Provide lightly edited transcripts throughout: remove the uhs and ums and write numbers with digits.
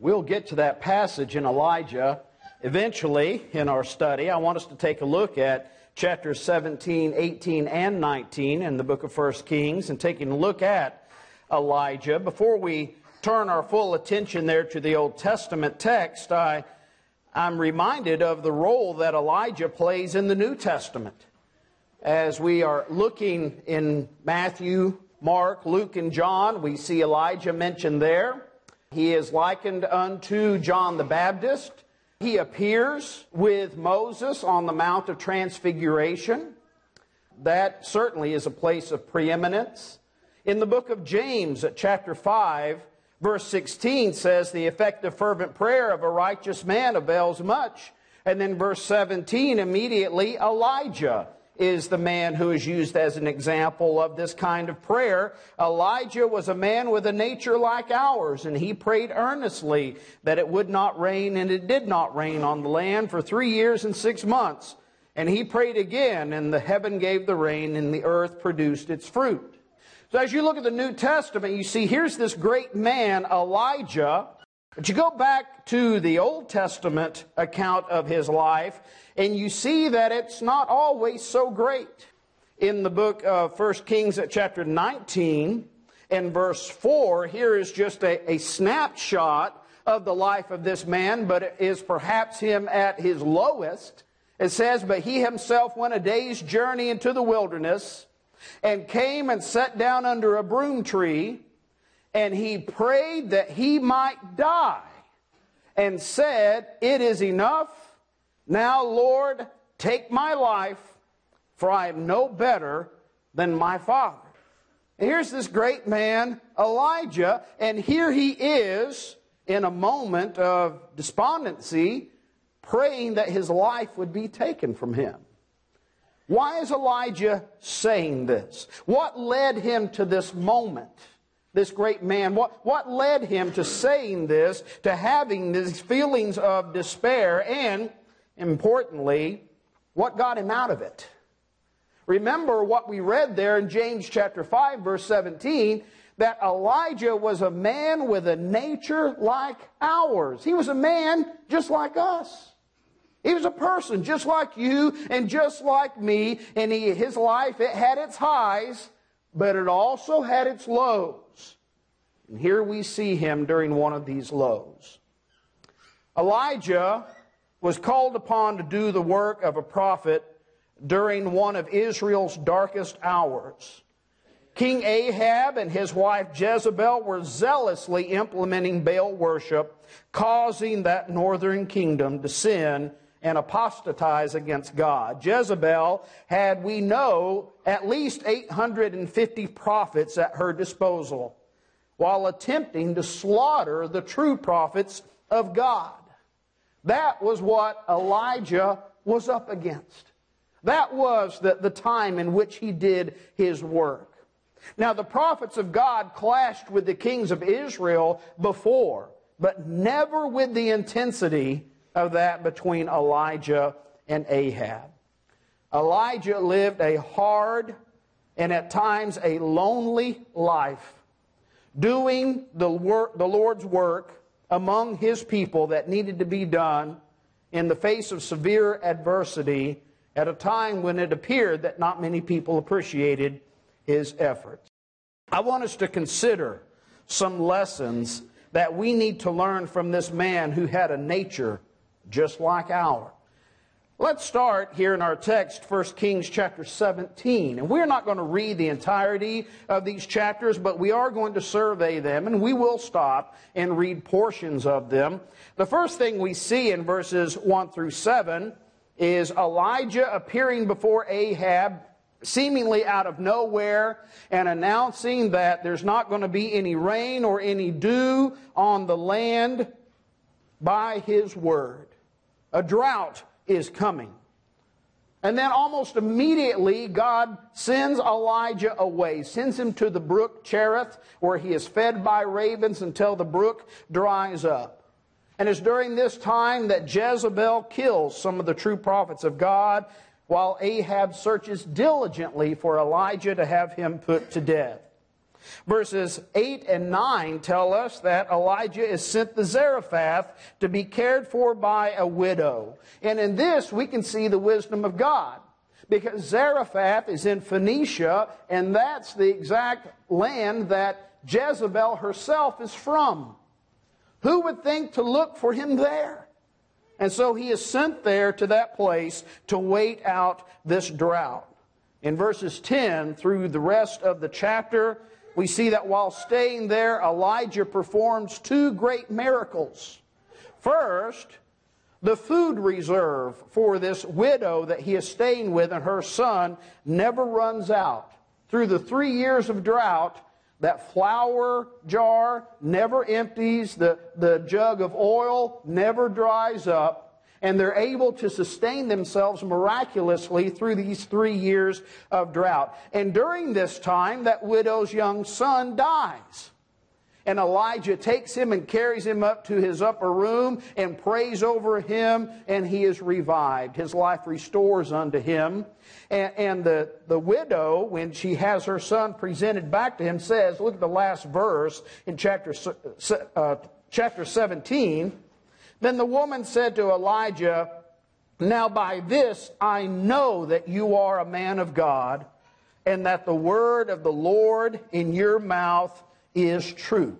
We'll get to that passage in Elijah eventually in our study. I want us to take a look at chapters 17, 18, and 19 in the book of 1 Kings and taking a look at Elijah. Before we turn our full attention there to the Old Testament text, I'm reminded of the role that Elijah plays in the New Testament. As we are looking in Matthew, Mark, Luke, and John, we see Elijah mentioned there. He is likened unto John the Baptist. He appears with Moses on the Mount of Transfiguration. That certainly is a place of preeminence. In the book of James, at chapter 5, verse 16 says, the effective fervent prayer of a righteous man avails much. And then verse 17, immediately, Elijah is the man who is used as an example of this kind of prayer. Elijah was a man with a nature like ours, and he prayed earnestly that it would not rain, and it did not rain on the land for 3 years and 6 months. And he prayed again, and the heaven gave the rain, and the earth produced its fruit. So as you look at the New Testament, you see here's this great man, Elijah. But you go back to the Old Testament account of his life, and you see that it's not always so great. In the book of 1 Kings at chapter 19 and verse 4, here is just a snapshot of the life of this man, but it is perhaps him at his lowest. It says, but he himself went a day's journey into the wilderness, and came and sat down under a broom tree, and he prayed that he might die, and said, it is enough. Now, Lord, take my life, for I am no better than my father. And here's this great man, Elijah, and here he is in a moment of despondency, praying that his life would be taken from him. Why is Elijah saying this? What led him to this moment? This great man, what led him to saying this, to having these feelings of despair, and importantly, what got him out of it? Remember what we read there in James chapter 5, verse 17, that Elijah was a man with a nature like ours. He was a man just like us. He was a person just like you and just like me, and his life, it had its highs, but it also had its lows. And here we see him during one of these lows. Elijah was called upon to do the work of a prophet during one of Israel's darkest hours. King Ahab and his wife Jezebel were zealously implementing Baal worship, causing that northern kingdom to sin and apostatize against God. Jezebel had, we know, at least 850 prophets at her disposal, while attempting to slaughter the true prophets of God. That was what Elijah was up against. That was the time in which he did his work. Now, the prophets of God clashed with the kings of Israel before, but never with the intensity of that between Elijah and Ahab. Elijah lived a hard and at times a lonely life, doing the Lord's work among his people that needed to be done in the face of severe adversity at a time when it appeared that not many people appreciated his efforts. I want us to consider some lessons that we need to learn from this man who had a nature just like ours. Let's start here in our text, 1 Kings chapter 17. And we're not going to read the entirety of these chapters, but we are going to survey them, and we will stop and read portions of them. The first thing we see in verses 1 through 7 is Elijah appearing before Ahab, seemingly out of nowhere, and announcing that there's not going to be any rain or any dew on the land by his word. A drought is coming. And then almost immediately, God sends Elijah away, sends him to the brook Cherith, where he is fed by ravens until the brook dries up. And it's during this time that Jezebel kills some of the true prophets of God, while Ahab searches diligently for Elijah to have him put to death. Verses 8 and 9 tell us that Elijah is sent to Zarephath to be cared for by a widow. And in this we can see the wisdom of God, because Zarephath is in Phoenicia, and that's the exact land that Jezebel herself is from. Who would think to look for him there? And so he is sent there to that place to wait out this drought. In verses 10 through the rest of the chapter, we see that while staying there, Elijah performs two great miracles. First, the food reserve for this widow that he is staying with and her son never runs out. Through the 3 years of drought, that flour jar never empties, the jug of oil never dries up, and they're able to sustain themselves miraculously through these 3 years of drought. And during this time, that widow's young son dies. And Elijah takes him and carries him up to his upper room and prays over him, and he is revived. His life restores unto him. And the widow, when she has her son presented back to him, says, look at the last verse in chapter 17. Then the woman said to Elijah, now by this I know that you are a man of God, and that the word of the Lord in your mouth is truth.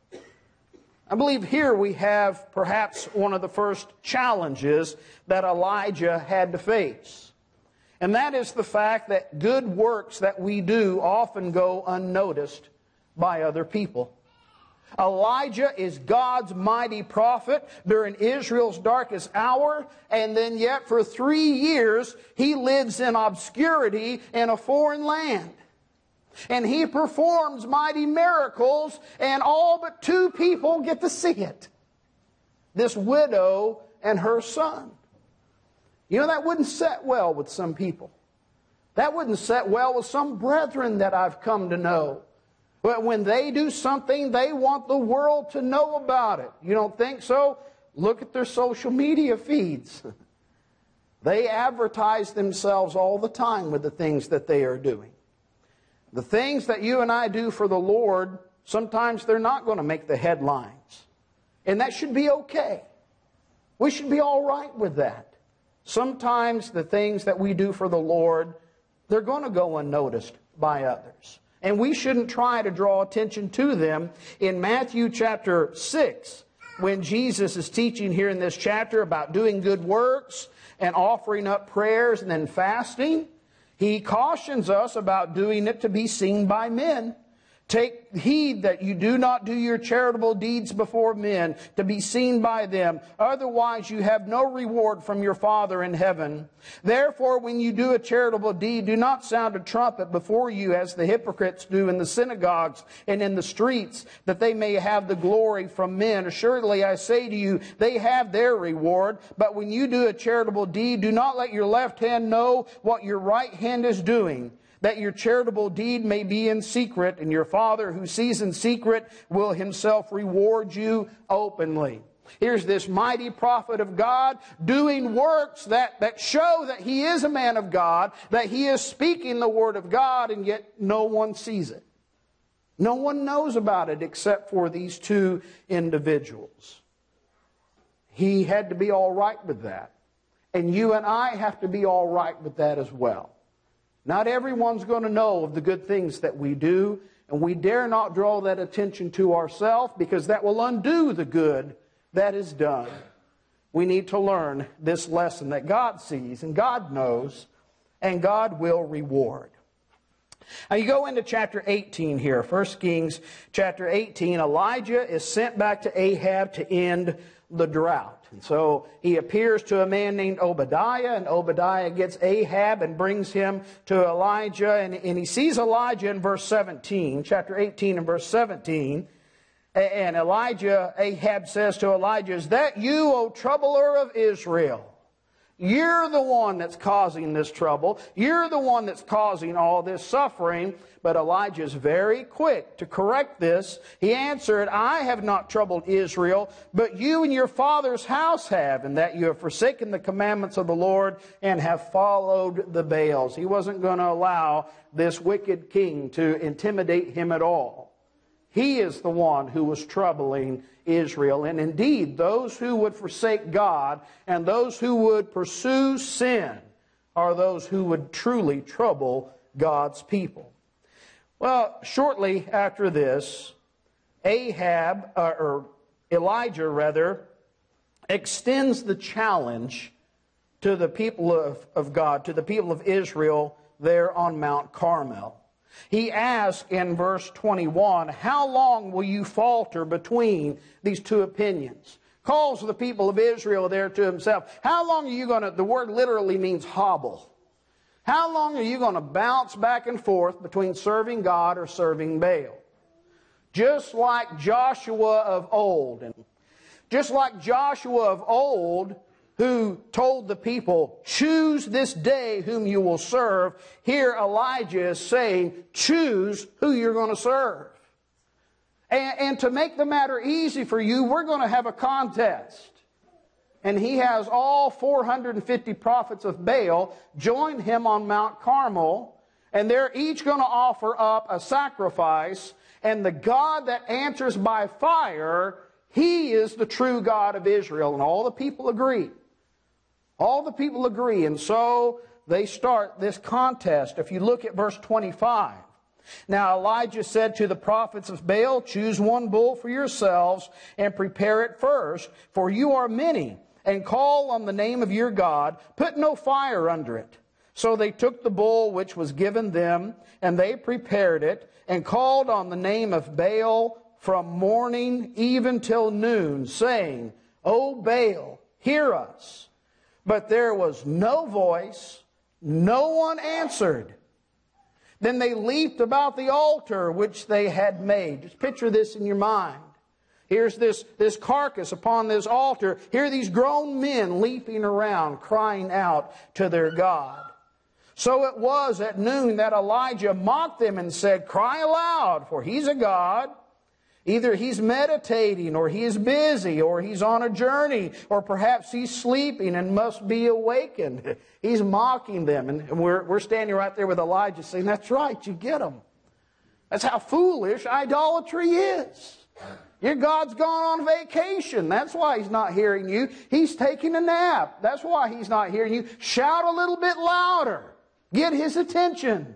I believe here we have perhaps one of the first challenges that Elijah had to face. And that is the fact that good works that we do often go unnoticed by other people. Elijah is God's mighty prophet during Israel's darkest hour, and then yet for 3 years he lives in obscurity in a foreign land. And he performs mighty miracles, and all but 2 people get to see it. This widow and her son. You know, that wouldn't set well with some people. That wouldn't set well with some brethren that I've come to know. But when they do something, they want the world to know about it. You don't think so? Look at their social media feeds. They advertise themselves all the time with the things that they are doing. The things that you and I do for the Lord, sometimes they're not going to make the headlines. And that should be okay. We should be all right with that. Sometimes the things that we do for the Lord, they're going to go unnoticed by others. And we shouldn't try to draw attention to them. In Matthew chapter 6, when Jesus is teaching here in this chapter about doing good works and offering up prayers and then fasting, he cautions us about doing it to be seen by men. Take heed that you do not do your charitable deeds before men to be seen by them. Otherwise you have no reward from your Father in heaven. Therefore, when you do a charitable deed, do not sound a trumpet before you as the hypocrites do in the synagogues and in the streets, that they may have the glory from men. Assuredly, I say to you, they have their reward. But when you do a charitable deed, do not let your left hand know what your right hand is doing, that your charitable deed may be in secret, and your Father who sees in secret will himself reward you openly. Here's this mighty prophet of God doing works that show that he is a man of God, that he is speaking the word of God, and yet no one sees it. No one knows about it except for these 2 individuals. He had to be all right with that. And you and I have to be all right with that as well. Not everyone's going to know of the good things that we do, and we dare not draw that attention to ourselves, because that will undo the good that is done. We need to learn this lesson that God sees and God knows, and God will reward. Now you go into chapter 18 here, 1 Kings chapter 18. Elijah is sent back to Ahab to end the drought. And so he appears to a man named Obadiah, and Obadiah gets Ahab and brings him to Elijah. And he sees Elijah in verse 17, chapter 18 and verse 17. And Ahab says to Elijah, "Is that you, O troubler of Israel? You're the one that's causing this trouble. You're the one that's causing all this suffering. But Elijah is very quick to correct this. He answered, I have not troubled Israel, but you and your father's house have, and that you have forsaken the commandments of the Lord and have followed the Baals. He wasn't going to allow this wicked king to intimidate him at all. He is the one who was troubling Israel. And indeed, those who would forsake God and those who would pursue sin are those who would truly trouble God's people. Well, shortly after this, Elijah extends the challenge to the people of God, to the people of Israel there on Mount Carmel. He asks in verse 21, how long will you falter between these two opinions? Calls the people of Israel there to himself. How long are you going to, the word literally means hobble. How long are you going to bounce back and forth between serving God or serving Baal? Just like Joshua of old. And just like Joshua of old, who told the people, choose this day whom you will serve. Here Elijah is saying, choose who you're going to serve. And to make the matter easy for you, we're going to have a contest. And he has all 450 prophets of Baal join him on Mount Carmel. And they're each going to offer up a sacrifice. And the God that answers by fire, He is the true God of Israel. And all the people agree. All the people agree. And so they start this contest. If you look at verse 25. Now Elijah said to the prophets of Baal, choose one bull for yourselves and prepare it first, for you are many, and call on the name of your God. Put no fire under it. So they took the bull which was given them, and they prepared it, and called on the name of Baal from morning even till noon, saying, O Baal, hear us. But there was no voice, no one answered. Then they leaped about the altar which they had made. Just picture this in your mind. Here's this carcass upon this altar. Here are these grown men leaping around, crying out to their God. So it was at noon that Elijah mocked them and said, cry aloud, for he's a God. Either he's meditating, or he is busy, or he's on a journey, or perhaps he's sleeping and must be awakened. He's mocking them. And we're standing right there with Elijah saying, that's right, you get him. That's how foolish idolatry is. Your God's gone on vacation. That's why He's not hearing you. He's taking a nap. That's why He's not hearing you. Shout a little bit louder. Get His attention.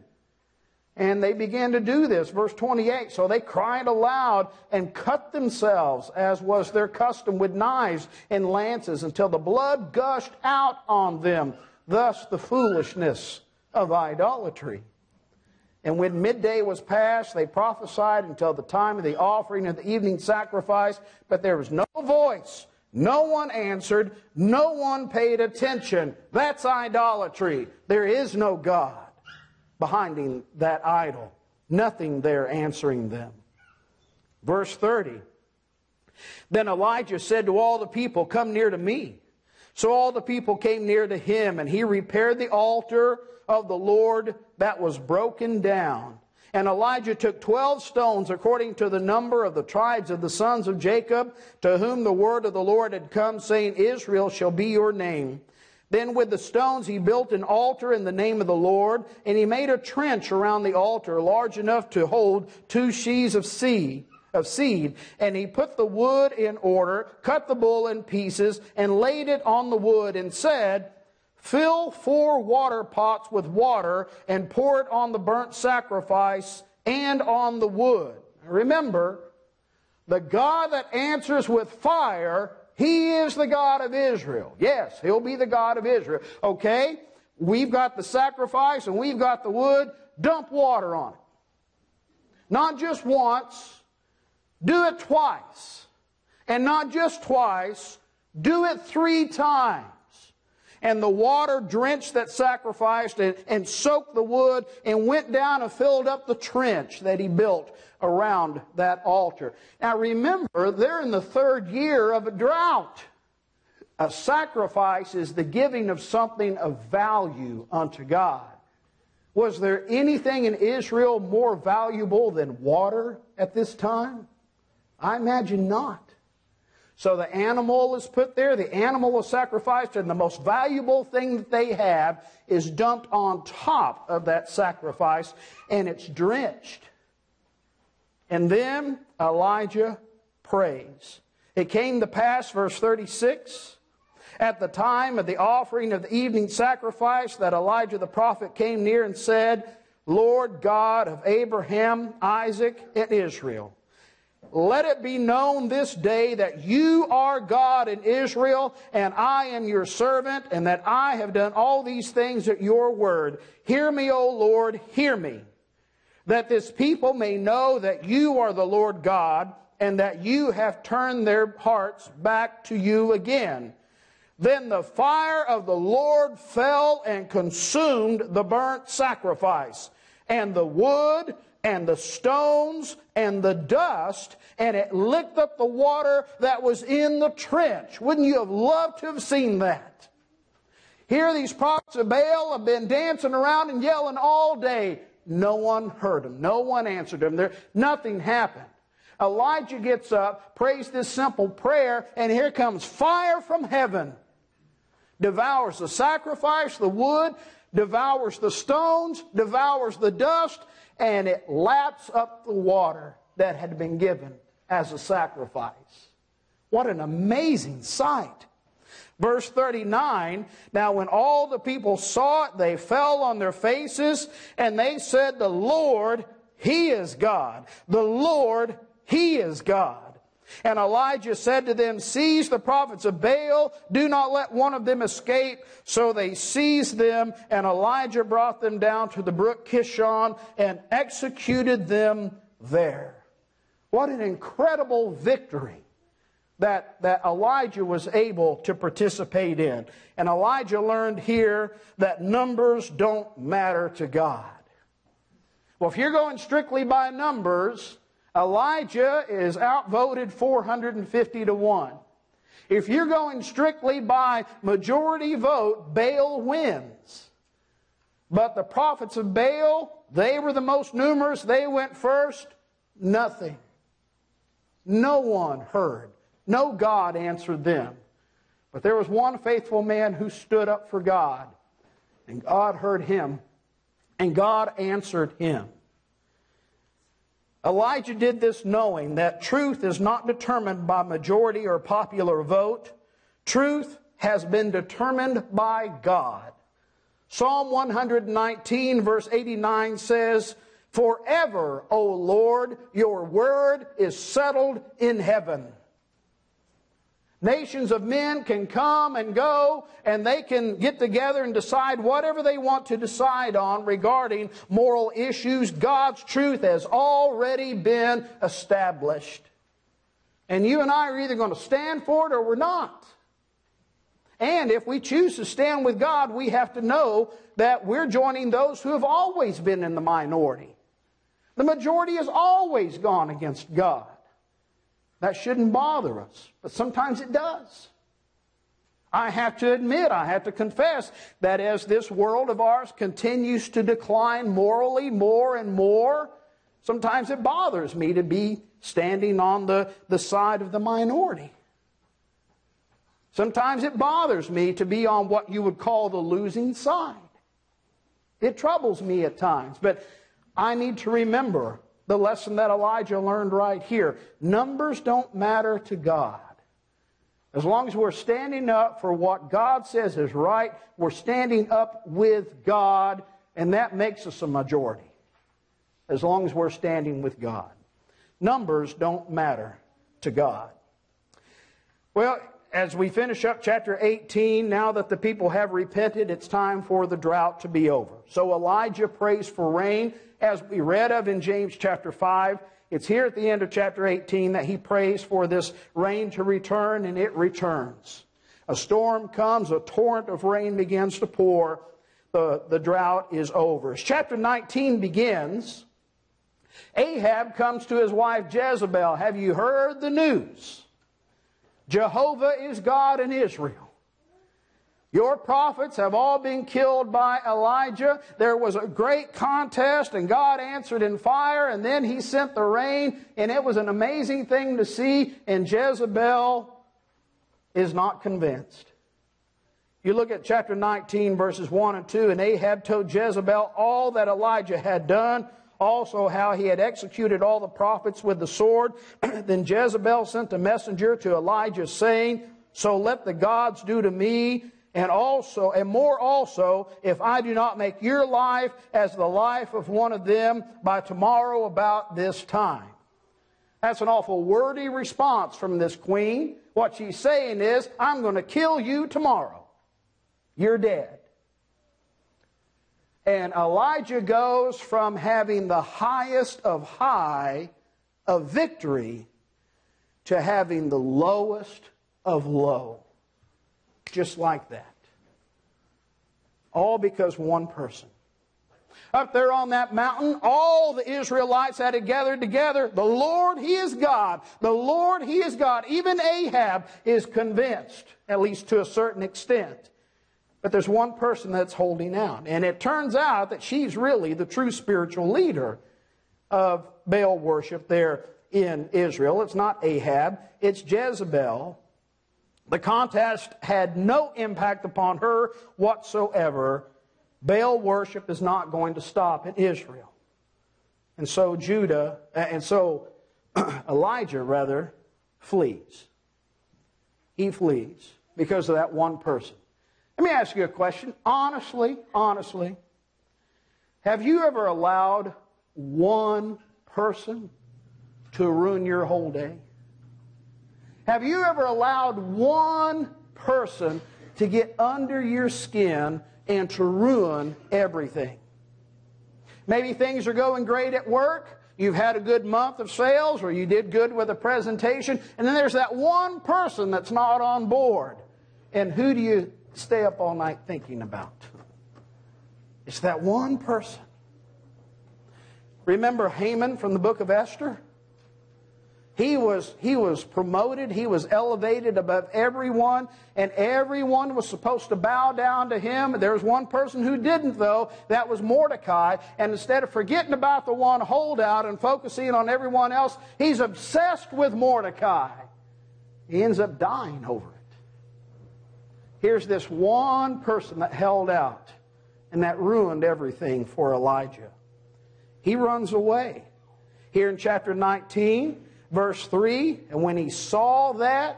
And they began to do this. Verse 28, so they cried aloud and cut themselves, as was their custom, with knives and lances, until the blood gushed out on them. Thus the foolishness of idolatry. And when midday was past, they prophesied until the time of the offering of the evening sacrifice. But there was no voice. No one answered. No one paid attention. That's idolatry. There is no God behind that idol. Nothing there answering them. Verse 30. Then Elijah said to all the people, come near to me. So all the people came near to him, and he repaired the altar of the Lord that was broken down. And Elijah took 12 stones according to the number of the tribes of the sons of Jacob, to whom the word of the Lord had come, saying, Israel shall be your name. Then with the stones he built an altar in the name of the Lord, and he made a trench around the altar large enough to hold 2 sheaves of seed. And he put the wood in order, cut the bull in pieces, and laid it on the wood, and said, fill 4 water pots with water, and pour it on the burnt sacrifice and on the wood. Remember, the God that answers with fire, He is the God of Israel. Yes, He'll be the God of Israel. Okay, we've got the sacrifice and we've got the wood. Dump water on it. Not just once. Do it twice. And not just twice. Do it 3 times. And the water drenched that sacrifice and soaked the wood and went down and filled up the trench that he built around that altar. Now remember, they're in the 3rd year of a drought. A sacrifice is the giving of something of value unto God. Was there anything in Israel more valuable than water at this time? I imagine not. So the animal is put there, the animal is sacrificed, and the most valuable thing that they have is dumped on top of that sacrifice, and it's drenched. And then Elijah prays. It came to pass, verse 36, at the time of the offering of the evening sacrifice, that Elijah the prophet came near and said, Lord God of Abraham, Isaac, and Israel, let it be known this day that you are God in Israel, and I am your servant, and that I have done all these things at your word. Hear me, O Lord, hear me, that this people may know that you are the Lord God, and that you have turned their hearts back to you again. Then the fire of the Lord fell and consumed the burnt sacrifice, and the wood, and the stones, and the dust, and it licked up the water that was in the trench. Wouldn't you have loved to have seen that? Here these prophets of Baal have been dancing around and yelling all day. No one heard them. No one answered them. Nothing happened. Elijah gets up, prays this simple prayer, and here comes fire from heaven. Devours the sacrifice, the wood, devours the stones, devours the dust, and it laps up the water that had been given as a sacrifice. What an amazing sight. Verse 39, now when all the people saw it, they fell on their faces, and they said, the Lord, He is God. The Lord, He is God. And Elijah said to them, seize the prophets of Baal, do not let one of them escape. So they seized them, and Elijah brought them down to the brook Kishon and executed them there. What an incredible victory that Elijah was able to participate in. And Elijah learned here that numbers don't matter to God. Well, if you're going strictly by numbers, Elijah is outvoted 450 to 1. If you're going strictly by majority vote, Baal wins. But the prophets of Baal, they were the most numerous. They went first. Nothing. No one heard. No God answered them. But there was one faithful man who stood up for God. And God heard him. And God answered him. Elijah did this knowing that truth is not determined by majority or popular vote. Truth has been determined by God. Psalm 119 verse 89 says, forever, O Lord, your word is settled in heaven. Nations of men can come and go, and they can get together and decide whatever they want to decide on regarding moral issues. God's truth has already been established. And you and I are either going to stand for it or we're not. And if we choose to stand with God, we have to know that we're joining those who have always been in the minority. The majority has always gone against God. That shouldn't bother us, but sometimes it does. I have to admit, I have to confess that as this world of ours continues to decline morally more and more, sometimes it bothers me to be standing on the side of the minority. Sometimes it bothers me to be on what you would call the losing side. It troubles me at times, but I need to remember the lesson that Elijah learned right here. Numbers don't matter to God. As long as we're standing up for what God says is right, we're standing up with God, and that makes us a majority. As long as we're standing with God. Numbers don't matter to God. Well, as we finish up chapter 18, now that the people have repented, it's time for the drought to be over. So Elijah prays for rain, as we read of in James chapter 5. It's here at the end of chapter 18 that he prays for this rain to return, and it returns. A storm comes, a torrent of rain begins to pour. The drought is over. As chapter 19 begins, Ahab comes to his wife Jezebel. Have you heard the news? Jehovah is God in Israel. Your prophets have all been killed by Elijah. There was a great contest, and God answered in fire, and then He sent the rain, and it was an amazing thing to see, and Jezebel is not convinced. You look at chapter 19, verses 1 and 2, and Ahab told Jezebel all that Elijah had done, also how he had executed all the prophets with the sword. Then Jezebel sent a messenger to Elijah, saying, so let the gods do to me, and more also, if I do not make your life as the life of one of them by tomorrow about this time. That's an awful wordy response from this queen. What she's saying is, I'm going to kill you tomorrow. You're dead. And Elijah goes from having the highest of high of victory to having the lowest of low. Just like that. All because one person. Up there on that mountain, all the Israelites had gathered together. The Lord, He is God. The Lord, He is God. Even Ahab is convinced, at least to a certain extent. But there's one person that's holding out. And it turns out that she's really the true spiritual leader of Baal worship there in Israel. It's not Ahab, it's Jezebel. The contest had no impact upon her whatsoever. Baal worship is not going to stop in Israel. And so Elijah flees. He flees because of that one person. Let me ask you a question. Honestly, have you ever allowed one person to ruin your whole day? Have you ever allowed one person to get under your skin and to ruin everything? Maybe things are going great at work. You've had a good month of sales, or you did good with a presentation, and then there's that one person that's not on board. And who do you stay up all night thinking about? It's that one person. Remember Haman from the book of Esther? He was promoted, he was elevated above everyone, and everyone was supposed to bow down to him. There was one person who didn't, though. That was Mordecai. And instead of forgetting about the one holdout and focusing on everyone else, he's obsessed with Mordecai. He ends up dying over it. Here's this one person that held out, and that ruined everything for Elijah. He runs away. Here in chapter 19, verse 3, and when he saw that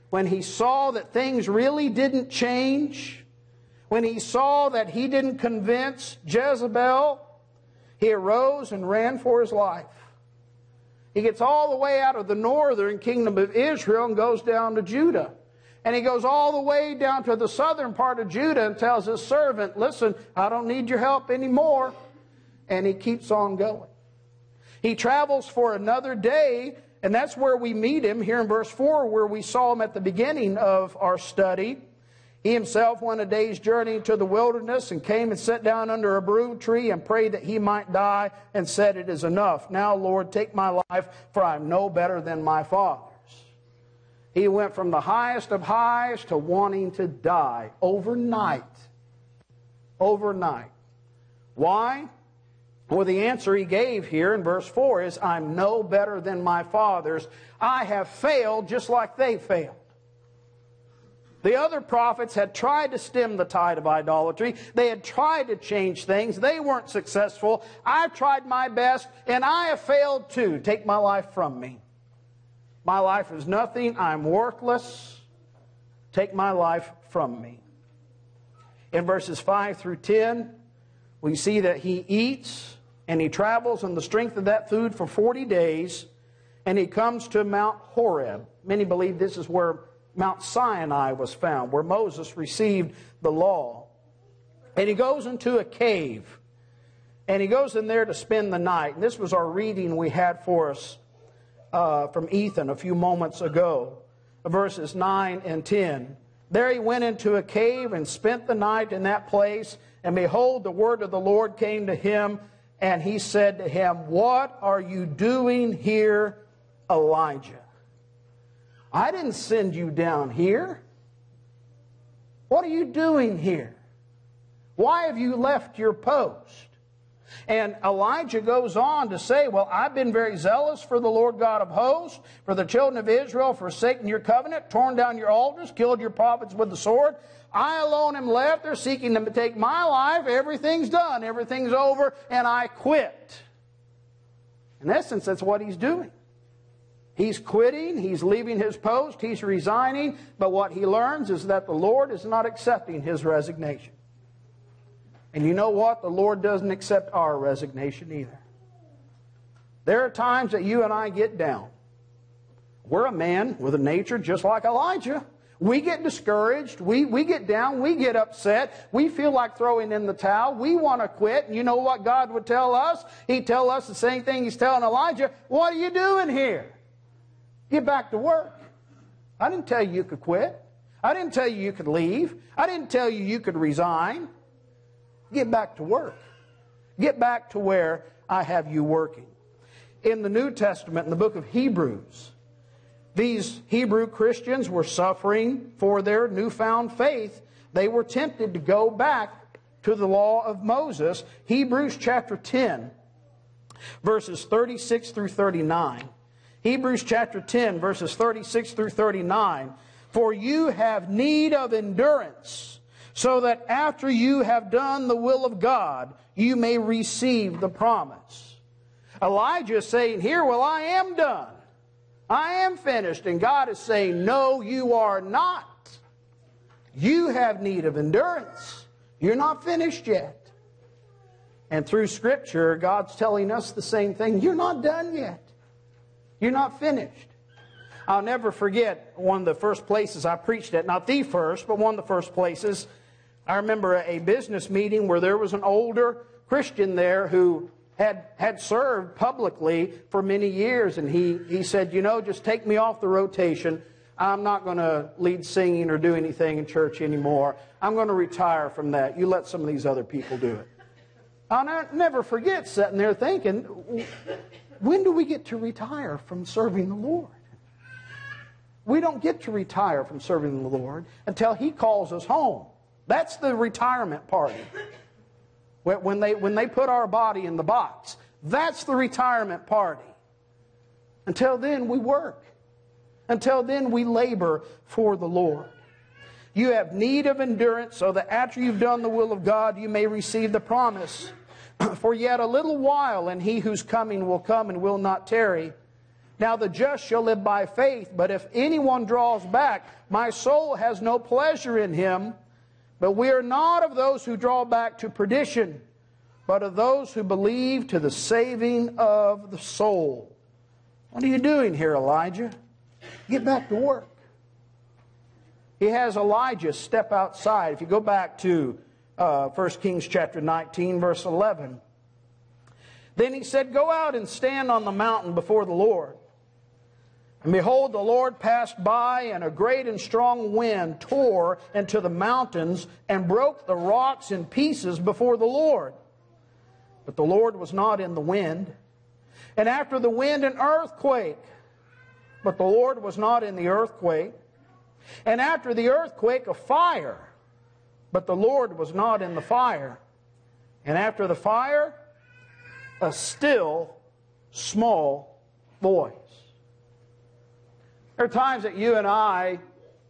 things really didn't change, when he saw that he didn't convince Jezebel, he arose and ran for his life. He gets all the way out of the northern kingdom of Israel and goes down to Judah. And he goes all the way down to the southern part of Judah and tells his servant, listen, I don't need your help anymore. And he keeps on going. He travels for another day, and that's where we meet him here in verse 4, where we saw him at the beginning of our study. He himself went a day's journey into the wilderness and came and sat down under a broom tree and prayed that he might die, and said, it is enough. Now, Lord, take my life, for I am no better than my father's. He went from the highest of highs to wanting to die overnight. Overnight. Why? Well, the answer he gave here in verse 4 is, I'm no better than my fathers. I have failed just like they failed. The other prophets had tried to stem the tide of idolatry. They had tried to change things. They weren't successful. I've tried my best, and I have failed too. Take my life from me. My life is nothing. I'm worthless. Take my life from me. In verses 5 through 10, we see that he eats and he travels on the strength of that food for 40 days, and he comes to Mount Horeb. Many believe this is where Mount Sinai was found, where Moses received the law. And he goes into a cave, and he goes in there to spend the night. And this was our reading we had for us from Ethan a few moments ago, verses 9 and 10. There he went into a cave and spent the night in that place, and behold, the word of the Lord came to him, and he said to him, what are you doing here, Elijah? I didn't send you down here. What are you doing here? Why have you left your post? And Elijah goes on to say, well, I've been very zealous for the Lord God of hosts, for the children of Israel, forsaken your covenant, torn down your altars, killed your prophets with the sword. I alone am left. They're seeking to take my life. Everything's done. Everything's over. And I quit. In essence, that's what he's doing. He's quitting. He's leaving his post. He's resigning. But what he learns is that the Lord is not accepting his resignation. And you know what? The Lord doesn't accept our resignation either. There are times that you and I get down. We're a man with a nature just like Elijah. We get discouraged. We get down. We get upset. We feel like throwing in the towel. We want to quit. And you know what God would tell us? He'd tell us the same thing He's telling Elijah. What are you doing here? Get back to work. I didn't tell you you could quit. I didn't tell you you could leave. I didn't tell you you could resign. Get back to work. Get back to where I have you working. In the New Testament, in the book of Hebrews, these Hebrew Christians were suffering for their newfound faith. They were tempted to go back to the law of Moses. Hebrews chapter 10, verses 36 through 39. Hebrews chapter 10, verses 36 through 39. For you have need of endurance, so that after you have done the will of God, you may receive the promise. Elijah is saying here, well, I am done. I am finished. And God is saying, no, you are not. You have need of endurance. You're not finished yet. And through Scripture, God's telling us the same thing. You're not done yet. You're not finished. I'll never forget one of the first places I preached at, not the first, but one of the first places. I remember a business meeting where there was an older Christian there who had served publicly for many years. And he said, you know, just take me off the rotation. I'm not going to lead singing or do anything in church anymore. I'm going to retire from that. You let some of these other people do it. I'll never forget sitting there thinking, when do we get to retire from serving the Lord? We don't get to retire from serving the Lord until He calls us home. That's the retirement party. When they put our body in the box, that's the retirement party. Until then, we work. Until then, we labor for the Lord. You have need of endurance, so that after you've done the will of God, you may receive the promise. For yet a little while, and He who's coming will come and will not tarry. Now the just shall live by faith, but if anyone draws back, my soul has no pleasure in him. But we are not of those who draw back to perdition, but of those who believe to the saving of the soul. What are you doing here, Elijah? Get back to work. He has Elijah step outside. If you go back to 1 Kings chapter 19, verse 11. Then he said, go out and stand on the mountain before the Lord. And behold, the Lord passed by, and a great and strong wind tore into the mountains and broke the rocks in pieces before the Lord. But the Lord was not in the wind. And after the wind, an earthquake. But the Lord was not in the earthquake. And after the earthquake, a fire. But the Lord was not in the fire. And after the fire, a still, small voice. There are times that you and I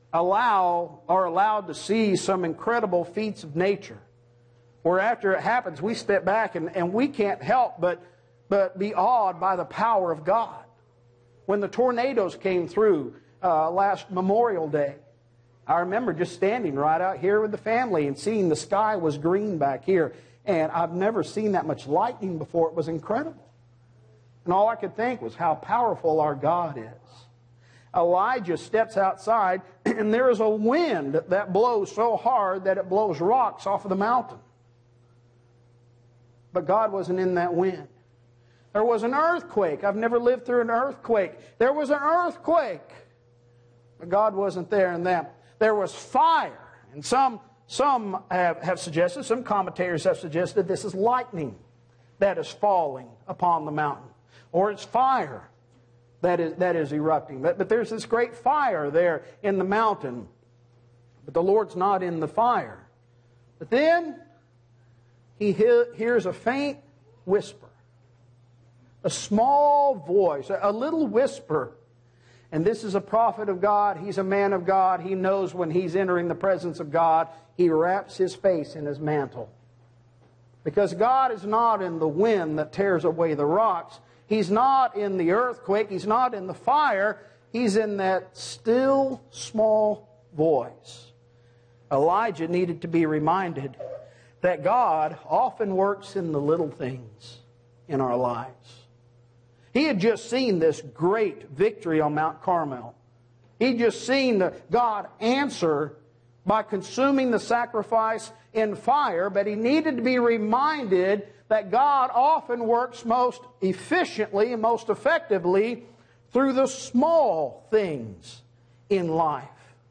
are allowed to see some incredible feats of nature, where after it happens, we step back and we can't help but be awed by the power of God. When the tornadoes came through last Memorial Day, I remember just standing right out here with the family and seeing the sky was green back here. And I've never seen that much lightning before. It was incredible. And all I could think was how powerful our God is. Elijah steps outside, and there is a wind that blows so hard that it blows rocks off of the mountain. But God wasn't in that wind. There was an earthquake. I've never lived through an earthquake. There was an earthquake. But God wasn't there in that. There was fire. And some have suggested, some commentators have suggested this is lightning that is falling upon the mountain. Or it's fire that is erupting. But there's this great fire there in the mountain. but the Lord's not in the fire. But then he hears a faint whisper, a small voice, a little whisper. And this is a prophet of God. He's a man of God. He knows when he's entering the presence of God. He wraps his face in his mantle. Because God is not in the wind that tears away the rocks. He's not in the earthquake. He's not in the fire. He's in that still, small voice. Elijah needed to be reminded that God often works in the little things in our lives. He had just seen this great victory on Mount Carmel. He'd just seen God answer by consuming the sacrifice in fire, but he needed to be reminded that God often works most efficiently and most effectively through the small things in life.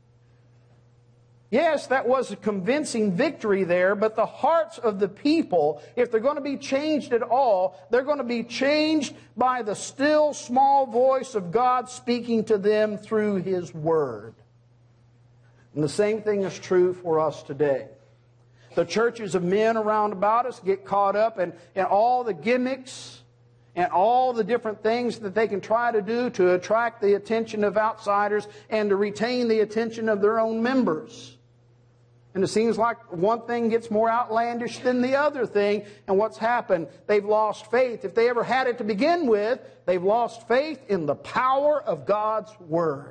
Yes, that was a convincing victory there, but the hearts of the people, if they're going to be changed at all, they're going to be changed by the still small voice of God speaking to them through His Word. And the same thing is true for us today. The churches of men around about us get caught up in all the gimmicks and all the different things that they can try to do to attract the attention of outsiders and to retain the attention of their own members. And it seems like one thing gets more outlandish than the other thing. And what's happened? They've lost faith. If they ever had it to begin with, they've lost faith in the power of God's Word.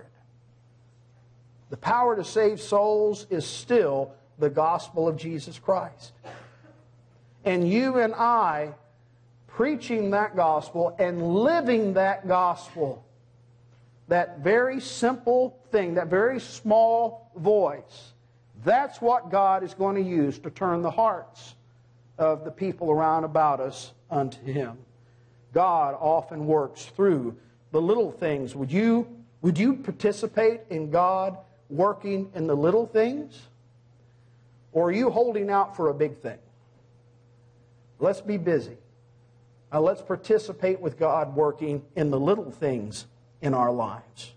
The power to save souls is still the gospel of Jesus Christ. And you and I, preaching that gospel and living that gospel, that very simple thing, that very small voice, that's what God is going to use to turn the hearts of the people around about us unto Him. God often works through the little things. Would you participate in God working in the little things? Or are you holding out for a big thing? Let's be busy. Let's participate with God working in the little things in our lives.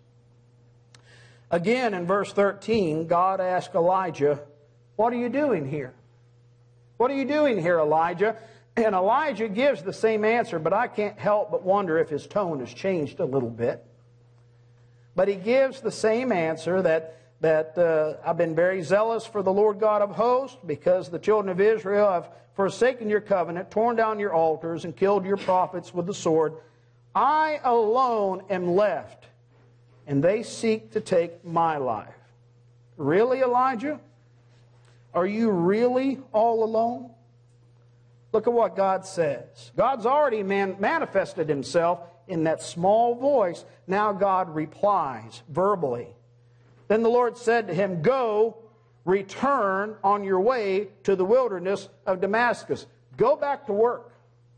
Again, in verse 13, God asked Elijah, "What are you doing here? What are you doing here, Elijah?" And Elijah gives the same answer, but I can't help but wonder if his tone has changed a little bit. But he gives the same answer that I've been very zealous for the Lord God of hosts, because the children of Israel have forsaken your covenant, torn down your altars, and killed your prophets with the sword. I alone am left, and they seek to take my life. Really, Elijah? Are you really all alone? Look at what God says. God's already manifested Himself in that small voice. Now God replies verbally. Then the Lord said to him, "Go, return on your way to the wilderness of Damascus." Go back to work.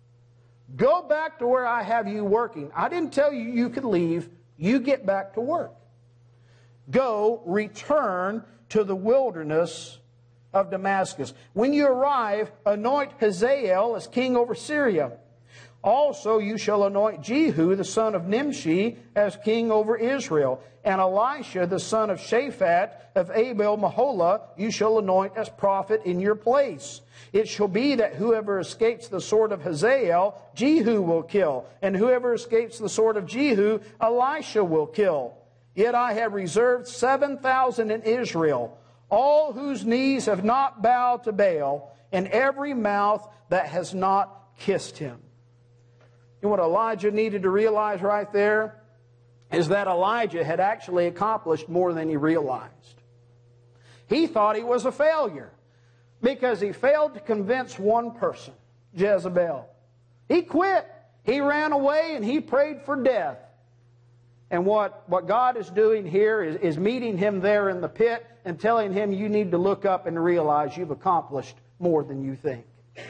Go back to where I have you working. I didn't tell you you could leave. You get back to work. Go, return to the wilderness of Damascus. When you arrive, anoint Hazael as king over Syria. Also you shall anoint Jehu the son of Nimshi as king over Israel. And Elisha the son of Shaphat of Abel-Meholah you shall anoint as prophet in your place. It shall be that whoever escapes the sword of Hazael, Jehu will kill. And whoever escapes the sword of Jehu, Elisha will kill. Yet I have reserved 7,000 in Israel, all whose knees have not bowed to Baal, and every mouth that has not kissed him. And what Elijah needed to realize right there is that Elijah had actually accomplished more than he realized. He thought he was a failure because he failed to convince one person, Jezebel. He quit. He ran away and he prayed for death. And what God is doing here is meeting him there in the pit and telling him, you need to look up and realize you've accomplished more than you think.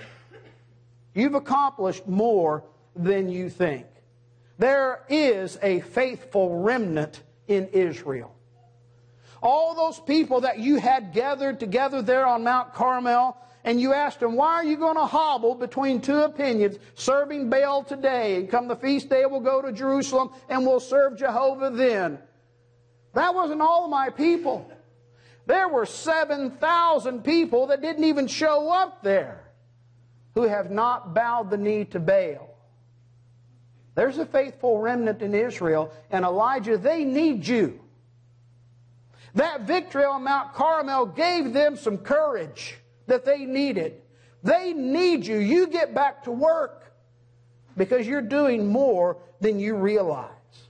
You've accomplished more than you think. There is a faithful remnant in Israel. All those people that you had gathered together there on Mount Carmel, and you asked them, why are you going to hobble between two opinions, serving Baal today, and come the feast day we'll go to Jerusalem and we'll serve Jehovah then? That wasn't all of my people. There were 7,000 people that didn't even show up there who have not bowed the knee to Baal. There's a faithful remnant in Israel, and Elijah, they need you. That victory on Mount Carmel gave them some courage that they needed. They need you. You get back to work because you're doing more than you realize.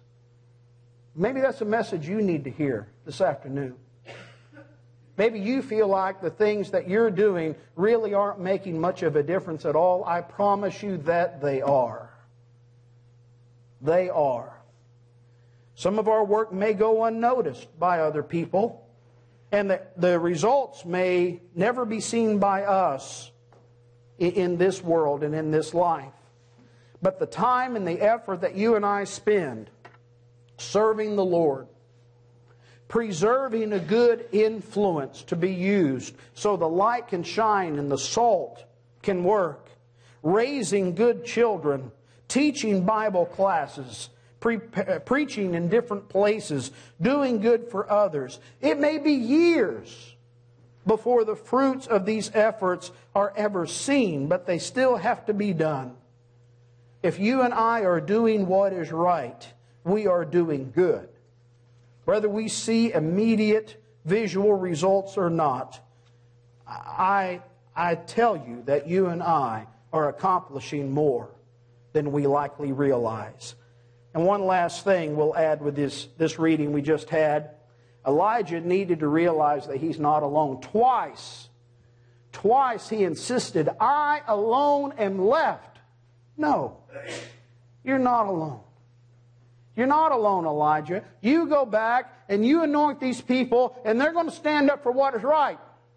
Maybe that's a message you need to hear this afternoon. Maybe you feel like the things that you're doing really aren't making much of a difference at all. I promise you that they are. They are. Some of our work may go unnoticed by other people, and the results may never be seen by us in this world and in this life. But the time and the effort that you and I spend serving the Lord, preserving a good influence to be used so the light can shine and the salt can work, raising good children, teaching Bible classes, preaching in different places, doing good for others. It may be years before the fruits of these efforts are ever seen, but they still have to be done. If you and I are doing what is right, we are doing good. Whether we see immediate visual results or not, I tell you that you and I are accomplishing more than we likely realize. And one last thing we'll add with this reading we just had. Elijah needed to realize that he's not alone. Twice he insisted, I alone am left. No, you're not alone. You're not alone, Elijah. You go back and you anoint these people, and they're going to stand up for what is right.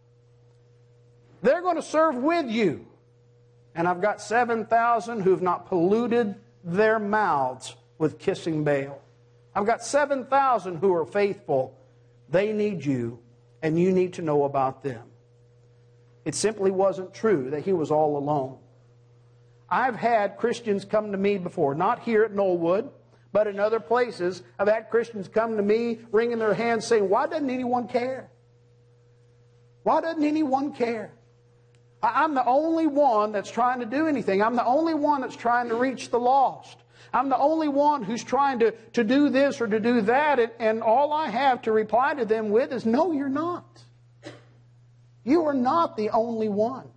They're going to serve with you. And I've got 7,000 who've not polluted their mouths with kissing Baal. I've got 7,000 who are faithful. They need you, and you need to know about them. It simply wasn't true that he was all alone. I've had Christians come to me before, not here at Knollwood, but in other places. I've had Christians come to me, wringing their hands, saying, why doesn't anyone care? Why doesn't anyone care? I'm the only one that's trying to do anything. I'm the only one that's trying to reach the lost. I'm the only one who's trying to do this or to do that, and all I have to reply to them with is, no, you're not. You are not the only one.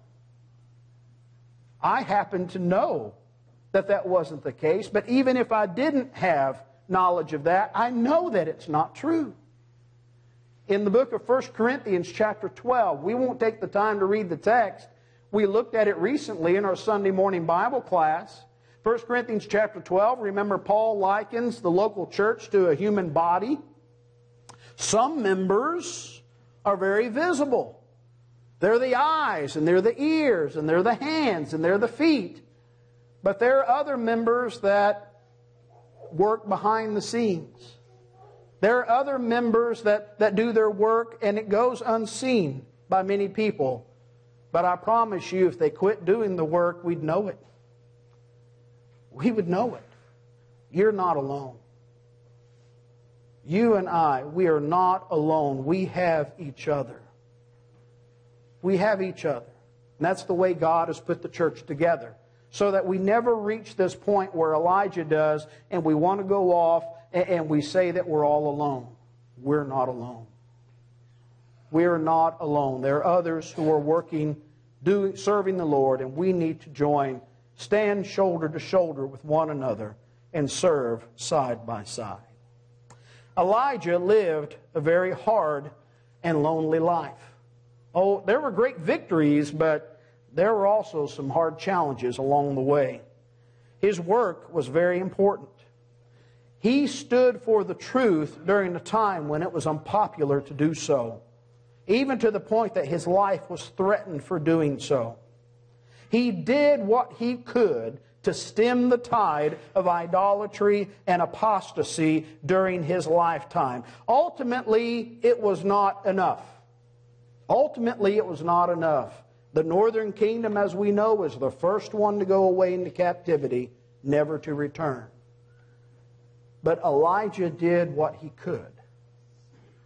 I happen to know that wasn't the case, but even if I didn't have knowledge of that, I know that it's not true. In the book of 1 Corinthians chapter 12, we won't take the time to read the text. We looked at it recently in our Sunday morning Bible class. 1 Corinthians chapter 12, remember Paul likens the local church to a human body. Some members are very visible. They're the eyes, and they're the ears, and they're the hands, and they're the feet. But there are other members that work behind the scenes. There are other members that do their work, and it goes unseen by many people. But I promise you, if they quit doing the work, we'd know it. We would know it. You're not alone. You and I, we are not alone. We have each other. We have each other. And that's the way God has put the church together. So that we never reach this point where Elijah does, and we want to go off and we say that we're all alone. We're not alone. We are not alone. There are others who are working, serving the Lord, and we need to join, stand shoulder to shoulder with one another, and serve side by side. Elijah lived a very hard and lonely life. Oh, there were great victories, but there were also some hard challenges along the way. His work was very important. He stood for the truth during a time when it was unpopular to do so, even to the point that his life was threatened for doing so. He did what he could to stem the tide of idolatry and apostasy during his lifetime. Ultimately, it was not enough. Ultimately, it was not enough. The northern kingdom, as we know, was the first one to go away into captivity, never to return. But Elijah did what he could.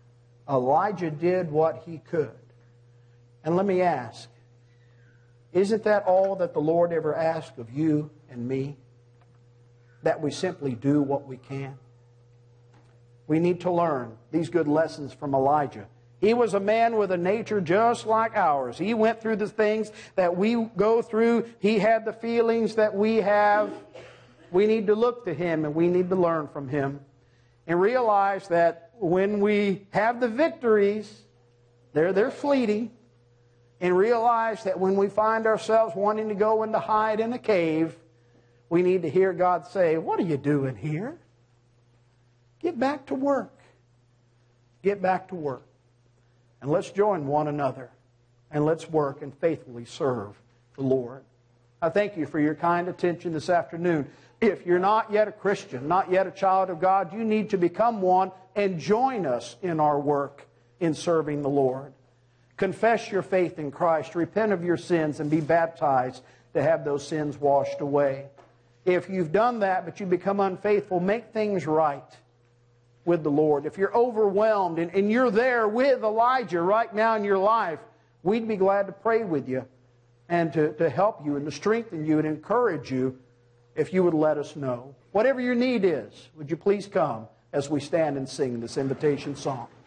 Elijah did what he could. And let me ask, isn't that all that the Lord ever asked of you and me? That we simply do what we can? We need to learn these good lessons from Elijah. He was a man with a nature just like ours. He went through the things that we go through. He had the feelings that we have. We need to look to him and we need to learn from him. And realize that when we have the victories, they're fleeting. And realize that when we find ourselves wanting to go and to hide in a cave, we need to hear God say, "What are you doing here? Get back to work. Get back to work. And let's join one another. And let's work and faithfully serve the Lord." I thank you for your kind attention this afternoon. If you're not yet a Christian, not yet a child of God, you need to become one and join us in our work in serving the Lord. Confess your faith in Christ, repent of your sins, and be baptized to have those sins washed away. If you've done that but you become unfaithful, make things right with the Lord. If you're overwhelmed and you're there with Elijah right now in your life, we'd be glad to pray with you and to help you and to strengthen you and encourage you if you would let us know. Whatever your need is, would you please come as we stand and sing this invitation song.